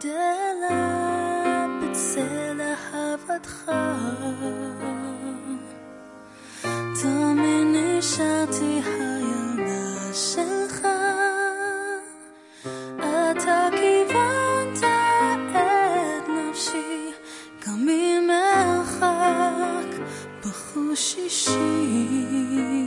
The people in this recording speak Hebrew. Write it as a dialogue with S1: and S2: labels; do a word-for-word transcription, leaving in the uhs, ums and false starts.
S1: גדלה בצל אהבתך, תמיד נשארתי הילדה שלך. אתה כיוונת את נפשי גם ממרחק בחוש אישי.